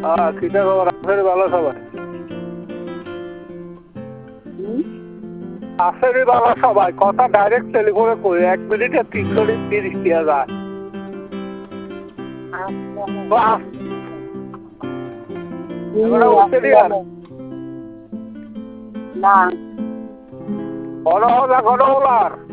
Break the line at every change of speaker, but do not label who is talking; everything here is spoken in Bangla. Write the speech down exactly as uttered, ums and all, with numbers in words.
হ্যাঁ কিটা খবর আপনার ভালো সবাই আসেনি ভালো সবাই কথা ডাইরেক্ট টেলিফোনে কই এক মিনিটে তিনশো তিরিশ টাকা যায়
না
ঘন হলা ঘন হলার